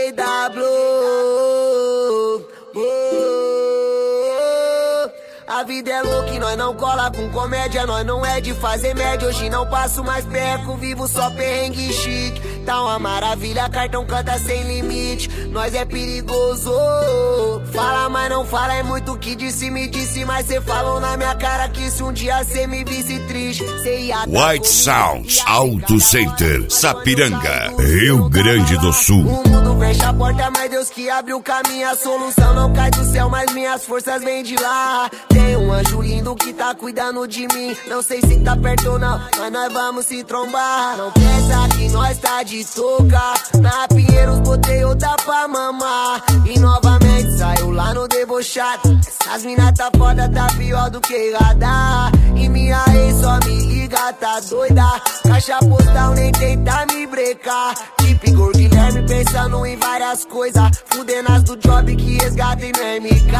TW. A vida é louca e nós não cola com comédia. Nós não é de fazer média. Hoje não passo mais perco, vivo só perrengue chique. Tá uma maravilha, cartão canta sem limite. Nós é perigoso. Fala, mas não fala, é muito que disse, me disse. Mas cê falou na minha cara que se um dia cê me visse triste, cê ia White Sounds Auto Center, Sapiranga, Rio Grande do Sul. O mundo fecha a porta, mas Deus que abre o caminho. A solução não cai do céu, mas minhas forças vêm de lá. Tem um anjo lindo que tá cuidando de mim. Não sei se tá perto ou não, mas nós vamos se trombar. Não pensa que nós tá de touca. Na Pinheiros botei outra pra mamar. E novamente saiu lá no debochado. Essas mina tá foda, tá pior do que radar. E minha ex só me liga, tá doida. Caixa postal nem tenta me brecar. Tipo Igor Guilherme pensando em várias coisas. Fudendo as do job que resgatem no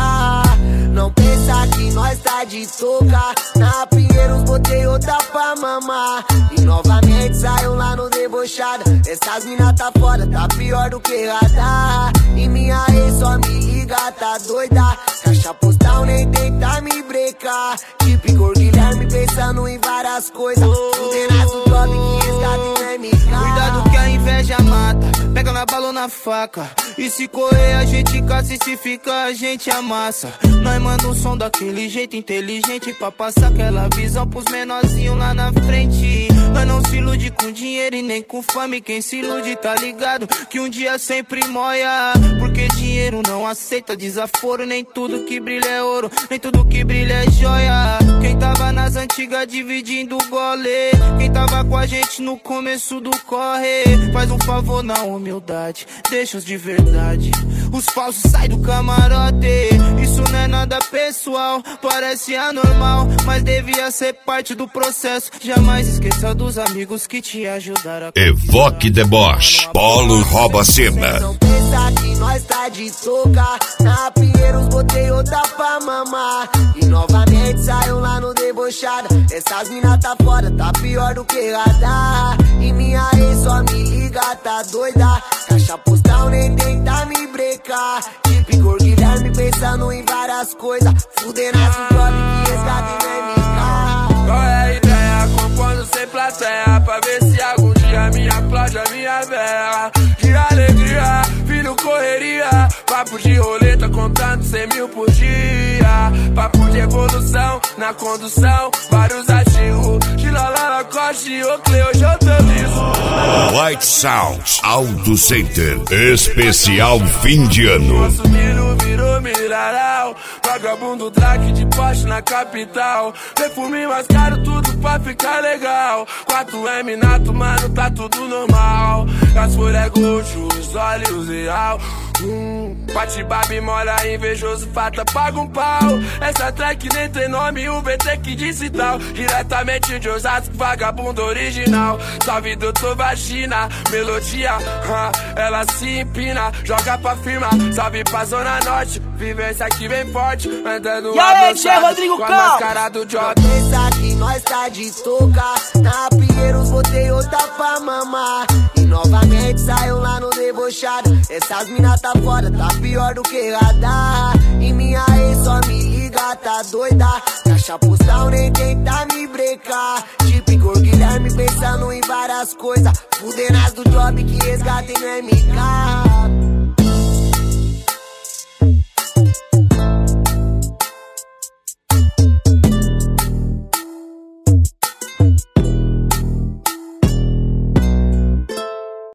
MK. Não pensa que nós tá de touca. Na Pinheiros botei outra pra mamar. E novamente saiu lá no debochado. Essas mina tá foda, tá pior do que radar. E minha ex só me liga, tá doida. Caixa postal nem tenta me brecar. Tipo Igor Guilherme pensando em várias coisas. Fudendo as do job que resgatem no MK. Cuidado que a inveja mata, pega na bala ou na faca. E se correr a gente caça, e se ficar a gente amassa. Nós manda um som daquele jeito inteligente pra passar aquela visão pros menorzinhos lá na frente. Nós não se ilude com dinheiro e nem com fama. Quem se ilude tá ligado que um dia sempre moia. Porque dinheiro não aceita desaforo. Nem tudo que brilha é ouro, nem tudo que brilha é joia. Quem tava nas antigas dividindo o gole, quem tava com a gente no começo do corre, faz um favor na humildade, deixa os de verdade. Os falsos saem do camarote. Isso não é nada pessoal, parece anormal, mas devia ser parte do processo. Jamais esqueça dos amigos que te ajudaram a Evoque Deboche, Polo rouba a cena. Não pensa que nós tá de touca. Na Pinheiros botei outra pra mamar. E novamente saiu lá no debochado. Essas mina tá foda, tá pior do que radar. E minha ex só me liga, tá doida. Caixa postal nem tenta me brecar. Tipo Igor Guilherme pensando em várias coisas. Fudendo as do job que resgatem no MK. Qual é a ideia? Compondo sem plateia, pra ver se algum dia me aplaude a minha vela. De alegria, filho correria. Papo de roleta contando 100 mil por dia. Papo de evolução na condução. Vários ativos de Lola Lacoste e Oakley. Hoje eu tô liso. White Sounds Auto Center, especial fim de ano. Nosso milho virou milharal. Vagabundo drag de Porsche na capital. Perfume mais caro, tudo pra ficar legal. 4M nato, mano, tá tudo normal. As folhas é gosto, os olhos real. Bate-babi mora invejoso, fata paga um pau. Essa track nem tem nome, o VT que disse tal. Diretamente de Osasco, vagabundo original. Salve doutor Vagina, melodia, ela se empina, joga pra firma. Salve pra Zona Norte, vivência aqui bem forte. Andando avançado com a máscara do job. Pensa que nós tá de touca. Na Pinheiros botei outra pra mamar. E novamente saiu lá no debochado. Essas mina tá foda, tá pior do que radar. E minha ex só me liga, tá doida. Caixa postal nem tenta me brecar. Tipo Igor Guilherme pensando em várias coisas. Fudendo as do job que resgatem no MK.